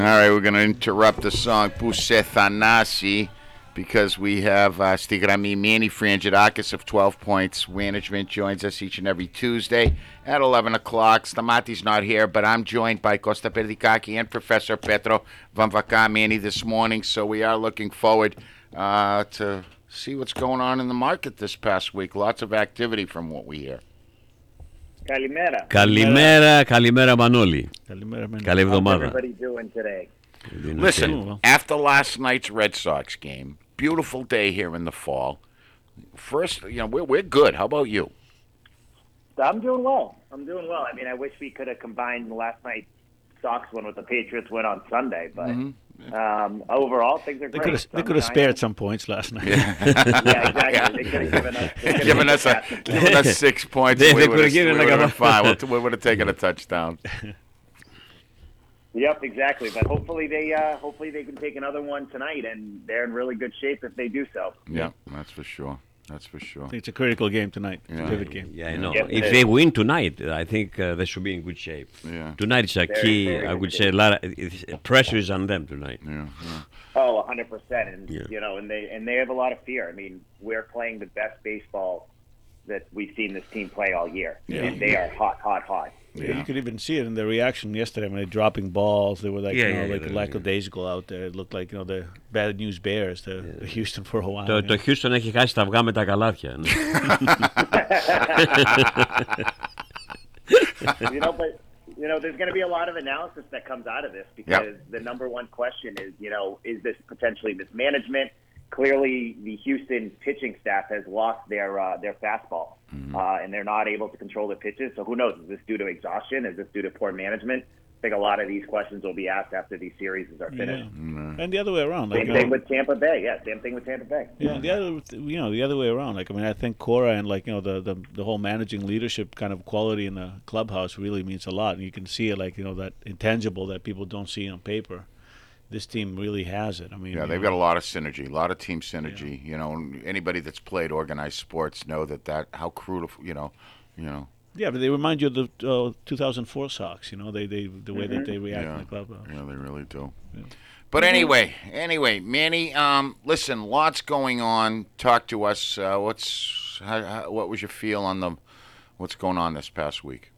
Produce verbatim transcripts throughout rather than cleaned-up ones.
All right, we're going to interrupt the song Puse Thanasi because we have uh, στη γραμμή Manny Frangidakis of twelve Points Management joins us each and every Tuesday at eleven o'clock. Stamati's not here, but I'm joined by Costa Perdikaki and Professor Petro Vamvaka Manny this morning, so we are looking forward uh, to see what's going on in the market this past week. Lots of activity from what we hear. Καλημέρα. Καλημέρα, καλημέρα Μανώλη. Καλή εβδομάδα. How's everybody doing today? Listen, after last night's Red Sox game, beautiful day here in the fall. First, you know, we're, we're good. How about you? I'm doing well. I'm doing well. I mean, I wish we could have combined last night's Sox win with the Patriots win on Sunday, but mm-hmm. um, overall, things are they great. Could have, they could have spared some points last night. Yeah, yeah exactly. Yeah. They could have given us, given us, a, given us six points. They, we they would have given we like would a have fine. We would have taken a touchdown. Yep, exactly. But hopefully they, uh, hopefully they can take another one tonight, and they're in really good shape if they do so. Yeah, that's for sure. That's for sure. I think it's a critical game tonight. Yeah. It's a vivid game. Yeah, I know. Yes, if they win tonight, I think uh, they should be in good shape. Yeah. Tonight is a Very, key. very I would good say a shape. lot. Of, it's, pressure is on them tonight. Yeah, yeah. Oh, one hundred percent. And Yeah. you know, and they and they have a lot of fear. I mean, we're playing the best baseball that we've seen this team play all year. Yeah. And they are hot, hot, hot. Yeah. You could even see it in their reaction yesterday when they're dropping balls. They were like, Yeah, you know, yeah, like yeah, lackadaisical out there. It looked like, you know, the bad news Bears, the, the Houston for a while. Το, yeah. το Houston έχει χάσει τα αυγά με τα καλάθια. you know, but you know, there's going to be a lot of analysis that comes out of this because Yep. the number one question is, you know, is this potentially mismanagement? Clearly, the Houston pitching staff has lost their uh, their fastball, mm-hmm. uh, and they're not able to control the pitches. So who knows? Is this due to exhaustion? Is this due to poor management? I think a lot of these questions will be asked after these series are finished. Yeah. Mm-hmm. And the other way around. Like, Same you thing know, with Tampa Bay. Yeah, same thing with Tampa Bay. Yeah, the other, you know, the other way around. Like, I mean, I think Cora and like, you know, the, the the whole managing leadership kind of quality in the clubhouse really means a lot, and you can see it, like, you know, that intangible that people don't see on paper. This team really has it. I mean, Yeah, they've got a lot of synergy, a lot of team synergy. Yeah. You know, anybody that's played organized sports know that that how crucial. You know, you know. Yeah, but they remind you of the uh, two thousand four Sox. You know, they they the way mm-hmm. that they react yeah. in the clubhouse. Yeah, they really do. Yeah. But anyway, anyway, Manny, um, listen, lots going on. Talk to us. Uh, what's how, how, what was your feel on the what's going on this past week?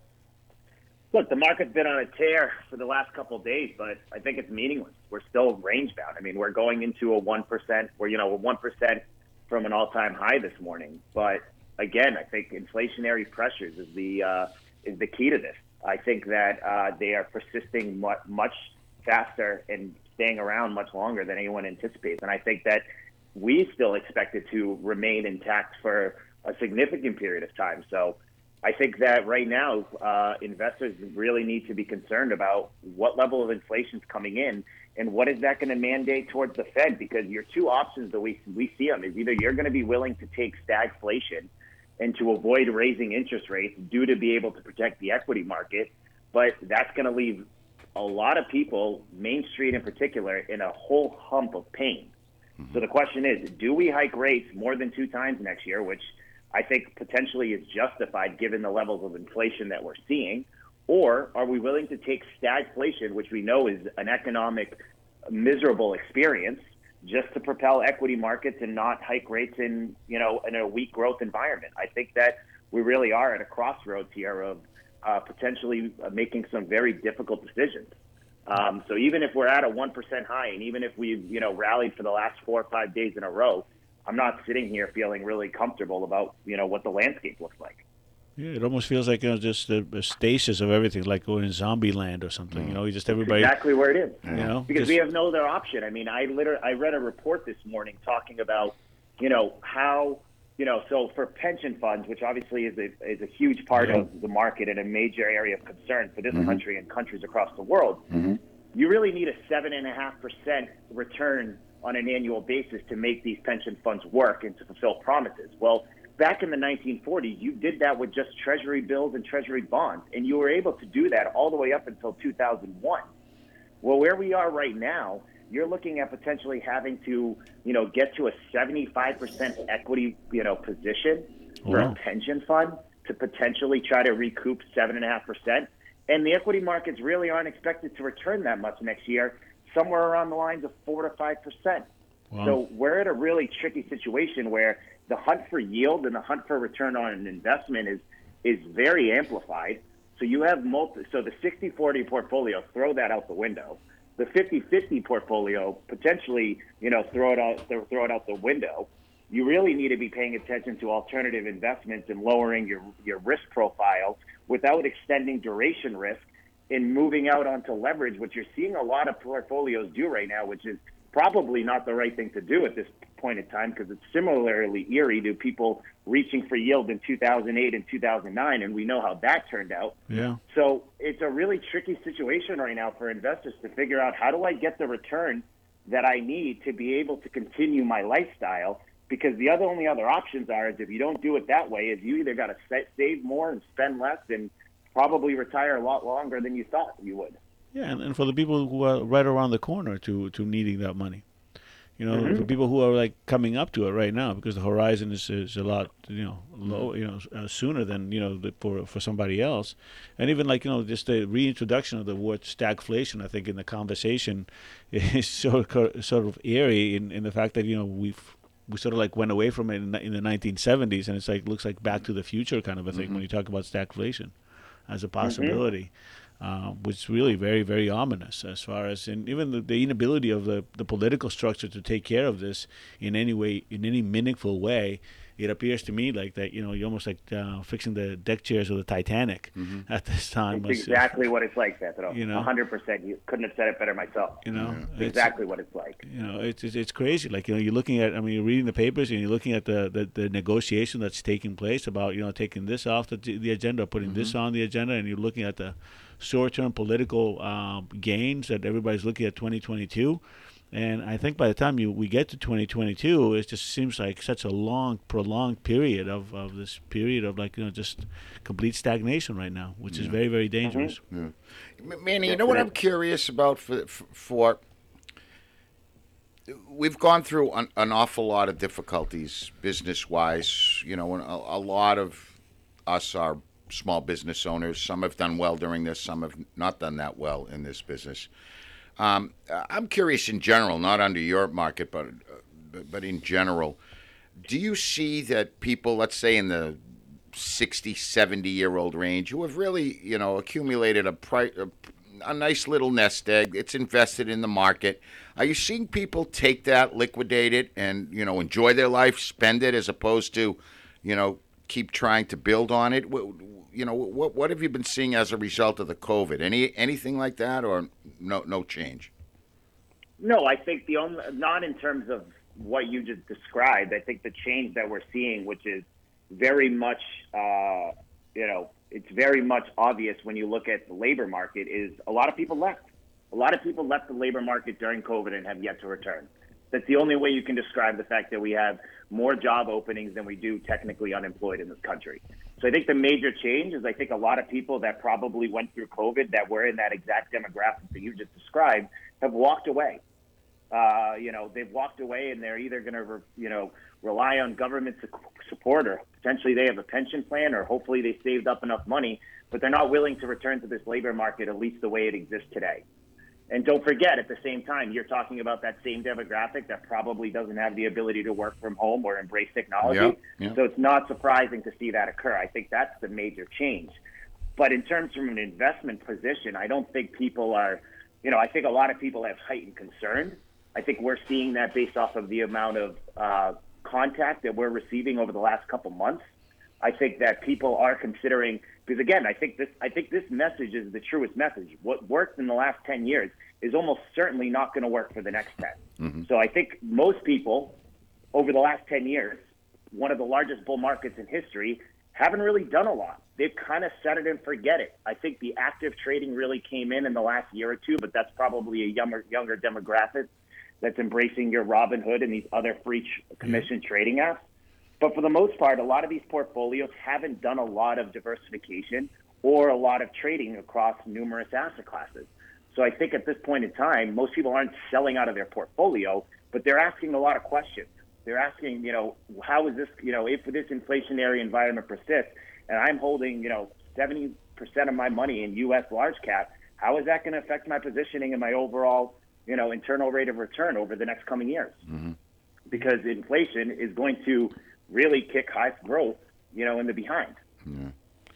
Look, the market's been on a tear for the last couple of days, but I think it's meaningless. We're still range bound. I mean, we're going into a one percent. We're you know we're one percent from an all time high this morning. But again, I think inflationary pressures is the uh, is the key to this. I think that uh, they are persisting much, much faster and staying around much longer than anyone anticipates. And I think that we still expect it to remain intact for a significant period of time. So I think that right now, uh, investors really need to be concerned about what level of inflation is coming in and what is that going to mandate towards the Fed, because your two options that we, we see them is either you're going to be willing to take stagflation and to avoid raising interest rates due to be able to protect the equity market, but that's going to leave a lot of people, Main Street in particular, in a whole hump of pain. Mm-hmm. So the question is, do we hike rates more than two times next year, which I think potentially is justified given the levels of inflation that we're seeing, or are we willing to take stagflation, which we know is an economic miserable experience, just to propel equity markets and not hike rates in, you know, in a weak growth environment? I think that we really are at a crossroads here of uh, potentially making some very difficult decisions. Um, so even if we're at a one percent high, and even if we've, you know, rallied for the last four or five days in a row, I'm not sitting here feeling really comfortable about, you know, what the landscape looks like. Yeah, it almost feels like, you know, just a, a stasis of everything, like going in zombie land or something. Mm. You know, you just everybody. That's exactly where it is. You know, because just, we have no other option. I mean, I literally I read a report this morning talking about, you know, how, you know, so for pension funds, which obviously is a is a huge part yeah. of the market and a major area of concern for this mm-hmm. country and countries across the world, mm-hmm. you really need a seven and a half percent return on an annual basis to make these pension funds work and to fulfill promises. Well, back in the nineteen forties, you did that with just treasury bills and treasury bonds, and you were able to do that all the way up until two thousand one. Well, where we are right now, you're looking at potentially having to, you know, get to a seventy-five percent equity, you know, position for wow. a pension fund to potentially try to recoup seven point five percent. And the equity markets really aren't expected to return that much next year somewhere around the lines of four to five percent. Wow. So we're in a really tricky situation where the hunt for yield and the hunt for return on an investment is is very amplified. So you have multi, so the sixty forty portfolio, throw that out the window. The fifty fifty portfolio, potentially, you know, throw it out throw it out the window. You really need to be paying attention to alternative investments and lowering your your risk profile without extending duration risk and moving out onto leverage, which you're seeing a lot of portfolios do right now, which is probably not the right thing to do at this point in time, because it's similarly eerie to people reaching for yield in two thousand eight and two thousand nine, and we know how that turned out. Yeah. So it's a really tricky situation right now for investors to figure out, how do I get the return that I need to be able to continue my lifestyle? Because the other only other options are, is if you don't do it that way, is you either got to save more and spend less and probably retire a lot longer than you thought you would. Yeah, and, and for the people who are right around the corner to, to needing that money. You know, Mm-hmm. for people who are like coming up to it right now, because the horizon is, is a lot, you know, low, you know, uh, sooner than, you know, the, for for somebody else. And even like, you know, just the reintroduction of the word stagflation, I think in the conversation is sort of, sort of eerie in, in the fact that, you know, we've we sort of like went away from it in, in the nineteen seventies, and it's like looks like Back to the Future kind of a thing when you talk about stagflation as a possibility. Uh, which is really very, very ominous as far as, and even the, the inability of the, the political structure to take care of this in any way, in any meaningful way. It appears to me like that, you know, you're almost like uh, fixing the deck chairs of the Titanic at this time. It's exactly what it's like, Pedro. You know? one hundred percent. You couldn't have said it better myself. You know, It's it's, exactly what it's like. you know, it's, it's it's crazy. Like, you know, you're looking at, I mean, you're reading the papers and you're looking at the, the, the negotiation that's taking place about, you know, taking this off the, the agenda, putting this on the agenda, and you're looking at the short-term political um, gains that everybody's looking at twenty twenty-two. And I think by the time you we get to twenty twenty-two, it just seems like such a long, prolonged period of, of this period of, like, you know, just complete stagnation right now, which is very, very dangerous. M- Manny, you know what I'm curious about for, for we've gone through an, an awful lot of difficulties business-wise. You know, and a, a lot of us are small business owners. Some have done well during this. Some have not done that well in this business. Um, I'm curious in general, not under your market, but, uh, but but in general, do you see that people, let's say in the sixty, seventy-year-old range, who have really, you know, accumulated a, pri- a a nice little nest egg, it's invested in the market, are you seeing people take that, liquidate it, and, you know, enjoy their life, spend it, as opposed to, you know, keep trying to build on it? You know, what what have you been seeing as a result of the COVID? Any anything like that, or no no change? No, I think the only, not in terms of what you just described. I think the change that we're seeing, which is very much, uh, you know, it's very much obvious when you look at the labor market, is a lot of people left. A lot of people left the labor market during COVID and have yet to return. That's the only way you can describe the fact that we have more job openings than we do technically unemployed in this country. So I think the major change is, I think a lot of people that probably went through COVID that were in that exact demographic that you just described have walked away. Uh, you know, they've walked away, and they're either going to, re- you know, rely on government su- support, or potentially they have a pension plan, or hopefully they saved up enough money, but they're not willing to return to this labor market, at least the way it exists today. And don't forget, at the same time, you're talking about that same demographic that probably doesn't have the ability to work from home or embrace technology. Yeah, yeah. So it's not surprising to see that occur. I think that's the major change. But in terms from an investment position, I don't think people are, you know, I think a lot of people have heightened concern. I think we're seeing that based off of the amount of uh, contact that we're receiving over the last couple months. I think that people are considering, because again, I think this I think this message is the truest message. What worked in the last ten years is almost certainly not going to work for the next ten. Mm-hmm. So I think most people over the last ten years, one of the largest bull markets in history, haven't really done a lot. They've kind of set it and forget it. I think the active trading really came in in the last year or two, but that's probably a younger, younger demographic that's embracing your Robinhood and these other free commission mm-hmm. trading apps. But for the most part, a lot of these portfolios haven't done a lot of diversification or a lot of trading across numerous asset classes. So I think at this point in time, most people aren't selling out of their portfolio, but they're asking a lot of questions. They're asking, you know, how is this, you know, if this inflationary environment persists and I'm holding, you know, seventy percent of my money in U S large cap, how is that going to affect my positioning and my overall you know, internal rate of return over the next coming years. Mm-hmm. Because inflation is going to really kick high growth, you know, in the behind. Yeah.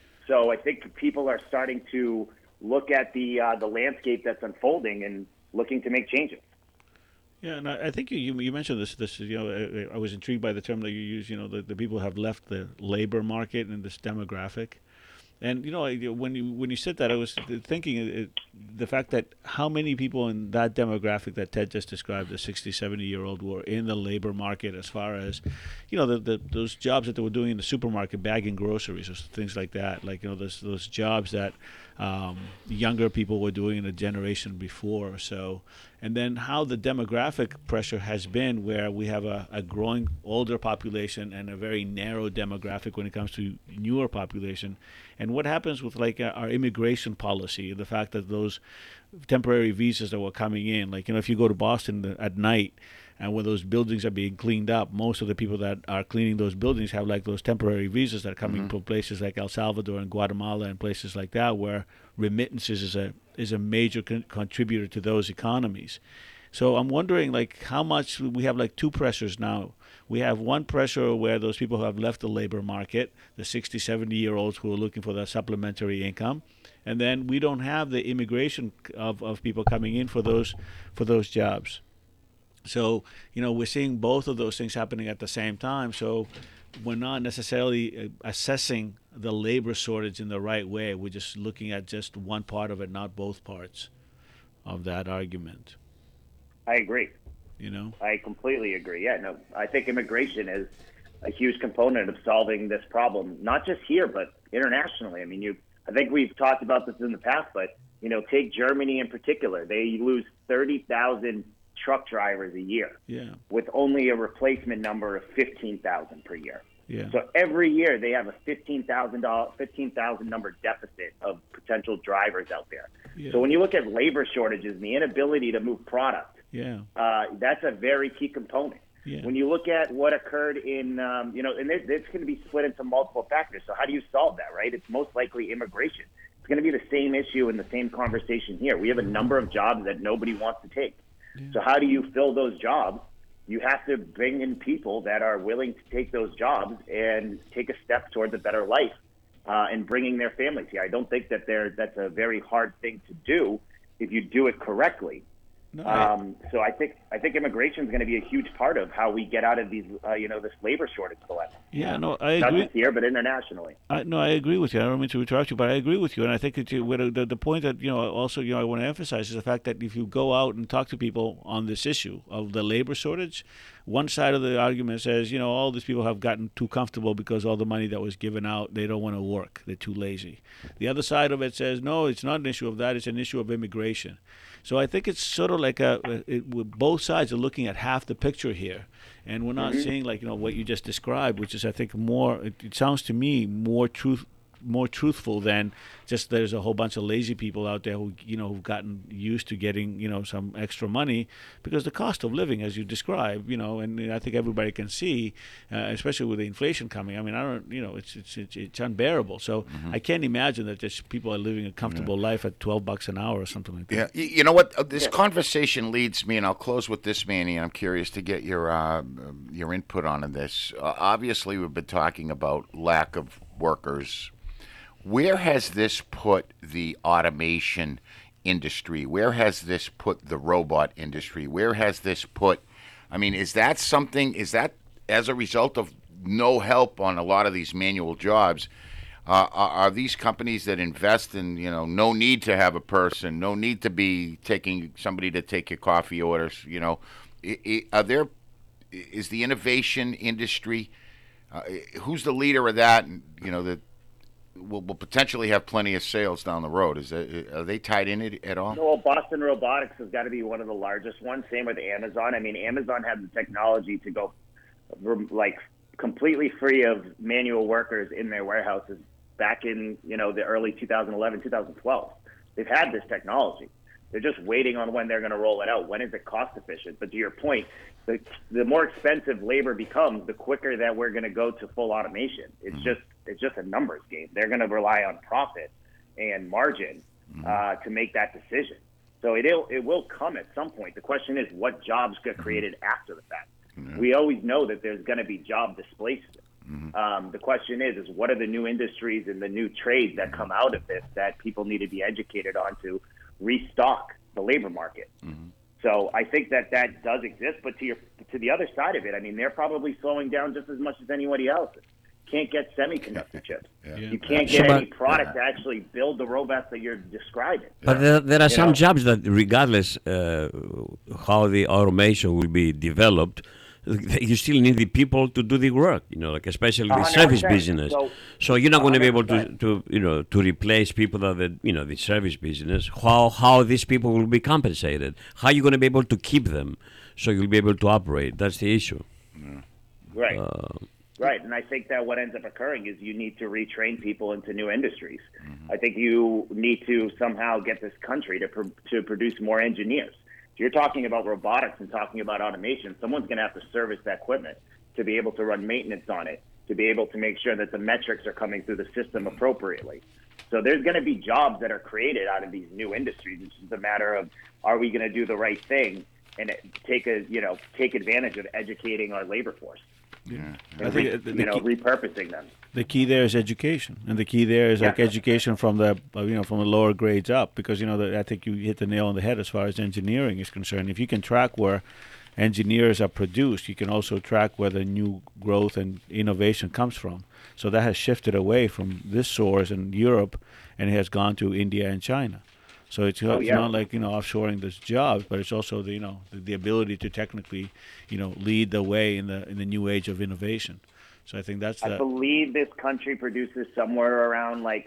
So I think people are starting to look at the uh, the landscape that's unfolding and looking to make changes. Yeah, and I, I think you, you you mentioned this. This you know, I, I was intrigued by the term that you use. You know, the, the people have left the labor market and this demographic. And you know, when you when you said that, I was thinking it, the fact that how many people in that demographic that Ted just described, the sixty, seventy year old, were in the labor market as far as, you know, the, the those jobs that they were doing in the supermarket, bagging groceries or things like that. Like, you know, those those jobs that um, younger people were doing in a generation before or so. And then how the demographic pressure has been, where we have a, a growing older population and a very narrow demographic when it comes to newer population. And what happens with like uh, our immigration policy, the fact that those temporary visas that were coming in, like, you know, if you go to Boston the, at night and when those buildings are being cleaned up, most of the people that are cleaning those buildings have like those temporary visas that are coming mm-hmm. from places like El Salvador and Guatemala and places like that, where remittances is a is a major con- contributor to those economies. So I'm wondering, like, how much we have like two pressures now. We have one pressure where those people who have left the labor market, the sixty, seventy year olds who are looking for that supplementary income, and then we don't have the immigration of, of people coming in for those for those jobs. So, you know, we're seeing both of those things happening at the same time. So we're not necessarily assessing the labor shortage in the right way. We're just looking at just one part of it, not both parts of that argument. I agree. You know? I completely agree. Yeah, no, I think immigration is a huge component of solving this problem, not just here, but internationally. I mean, you. I think we've talked about this in the past, but, you know, take Germany in particular. They lose thirty thousand truck drivers a year, yeah, with only a replacement number of fifteen thousand per year. Yeah. So every year they have a fifteen thousand dollars, fifteen thousand number deficit of potential drivers out there. Yeah. So when you look at labor shortages and the inability to move product, yeah, uh, that's a very key component. Yeah. When you look at what occurred in, um, you know, and this, this can be split into multiple factors. So how do you solve that, right? It's most likely immigration. It's going to be the same issue and the same conversation here. We have a number of jobs that nobody wants to take. Yeah. So how do you fill those jobs? You have to bring in people that are willing to take those jobs and take a step towards a better life uh, and bringing their families here. I don't think that they're, that's a very hard thing to do if you do it correctly. No, um, so I think I think immigration is going to be a huge part of how we get out of these, uh, you know, this labor shortage dilemma. Yeah, no, I Not agree. just here, but internationally. I, no, I agree with you. I don't mean to interrupt you, but I agree with you. And I think that you, the, the point that, you know, also, you know, I want to emphasize is the fact that if you go out and talk to people on this issue of the labor shortage, one side of the argument says, you know, all these people have gotten too comfortable because all the money that was given out, they don't want to work. They're too lazy. The other side of it says, no, it's not an issue of that. It's an issue of immigration. So I think it's sort of like a, it, both sides are looking at half the picture here. And we're not mm-hmm. seeing, like, you know, what you just described, which is, I think, more, it, it sounds to me more truth, more truthful than just there's a whole bunch of lazy people out there who, you know, who've gotten used to getting, you know, some extra money, because the cost of living, as you described, you know, and I think everybody can see, uh, especially with the inflation coming. I mean, I don't, you know, it's it's it's, it's unbearable. So mm-hmm. I can't imagine that just people are living a comfortable yeah. life at twelve bucks an hour or something like that. Yeah, you know what? Uh, this yeah. conversation leads me, and I'll close with this, Manny. And I'm curious to get your uh, your input on this. Uh, obviously, we've been talking about lack of workers. Where has this put the automation industry? Where has this put the robot industry? Where has this put, I mean, is that something, is that as a result of no help on a lot of these manual jobs? Uh, are, are these companies that invest in, you know, no need to have a person, no need to be taking somebody to take your coffee orders, you know, are there, is the innovation industry, uh, who's the leader of that, and, you know, the Will, will potentially have plenty of sales down the road. Is that, are they tied in it at all? Well, Boston Robotics has got to be one of the largest ones. Same with Amazon. I mean, Amazon had the technology to go like completely free of manual workers in their warehouses back in, you know, the early two thousand eleven, two thousand twelve. They've had this technology. They're just waiting on when they're going to roll it out. When is it cost efficient? But to your point, the the more expensive labor becomes, the quicker that we're going to go to full automation. It's mm-hmm. just it's just a numbers game. They're going to rely on profit and margin mm-hmm. uh, to make that decision. So it it will come at some point. The question is, what jobs get created after the fact? Mm-hmm. We always know that there's going to be job displacement. Mm-hmm. Um, the question is, is what are the new industries and the new trades that come out of this that people need to be educated on to restock the labor market? Mm-hmm. So I think that that does exist. But to your to the other side of it, I mean, they're probably slowing down just as much as anybody else. Can't get semiconductor chips. Yeah. You can't get so, any product yeah. to actually build the robots that you're describing. But yeah. there, there are you some know? jobs that, regardless uh, how the automation will be developed, you still need the people to do the work. You know, like especially the service business. So, so you're not going to be able to, to, you know, to replace people that, the, you know, the service business. How how these people will be compensated? How are you going to be able to keep them so you'll be able to operate? That's the issue. Yeah. Right. Uh, Right, and I think that what ends up occurring is you need to retrain people into new industries. Mm-hmm. I think you need to somehow get this country to pr- to produce more engineers. If you're talking about robotics and talking about automation, someone's going to have to service that equipment to be able to run maintenance on it, to be able to make sure that the metrics are coming through the system appropriately. So there's going to be jobs that are created out of these new industries. It's just a matter of, are we going to do the right thing and take a you know take advantage of educating our labor force? Yeah, I think re, the, the you know, key, repurposing them. The key there is education, and the key there is yeah. like education from the you know from the lower grades up, because you know the, I think you hit the nail on the head as far as engineering is concerned. If you can track where engineers are produced, you can also track where the new growth and innovation comes from. So that has shifted away from this source in Europe, and it has gone to India and China. So it's, oh, it's yeah. not like, you know, offshoring this jobs, but it's also the, you know, the, the ability to technically, you know, lead the way in the in the new age of innovation. So I think that's the... I believe this country produces somewhere around like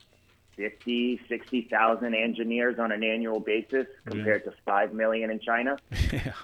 fifty, sixty thousand engineers on an annual basis compared yeah. to five million in China. Yeah.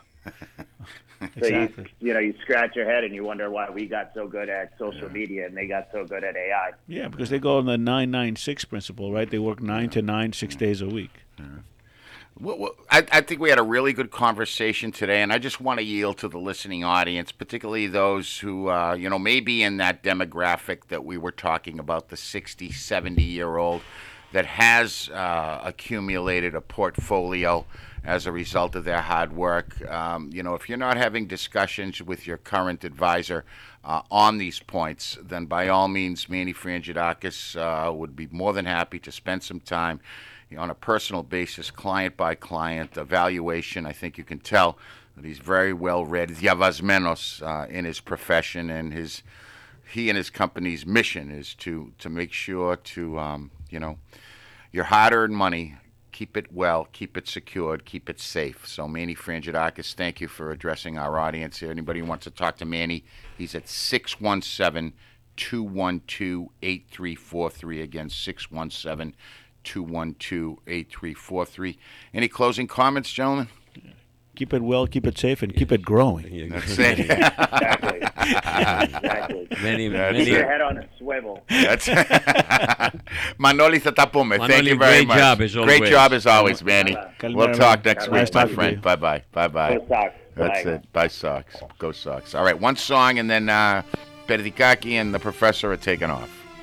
So exactly. you, you know, you scratch your head and you wonder why we got so good at social yeah. media and they got so good at A I. Yeah, because they go on the nine nine six principle, right? They work nine to nine, six days a week. Yeah. Well, well, I, I think we had a really good conversation today, and I just want to yield to the listening audience, particularly those who, uh, you know, may be in that demographic that we were talking about, the sixty, seventy-year-old that has uh, accumulated a portfolio as a result of their hard work. Um, you know, if you're not having discussions with your current advisor uh, on these points, then by all means, Manny Frangidakis uh, would be more than happy to spend some time you know, on a personal basis, client by client evaluation. I think you can tell that he's very well read, diavasmenos uh, in his profession, and his he and his company's mission is to to make sure to um, you know your hard-earned money. Keep it well, keep it secured, keep it safe. So Manny Frangidakis, thank you for addressing our audience here. Anybody who wants to talk to Manny, he's at six one seven, two one two, eight three four three. Again, six one seven, two one two, eight three four three. Any closing comments, gentlemen? Keep it well, keep it safe, and keep it growing. That's it. Exactly. exactly. Many, That's many. Keep your head on a swivel. That's Manoli, θα τα πούμε. Manoli, Thank you very great much. Job as great always. job as always, Manny. We'll talk next Nice week, my friend. you. Bye-bye. Bye-bye. Go Sox. That's Bye. it. Bye, Sox. Go Sox. All right, one song, and then uh, Perdikaki and the professor are taking off.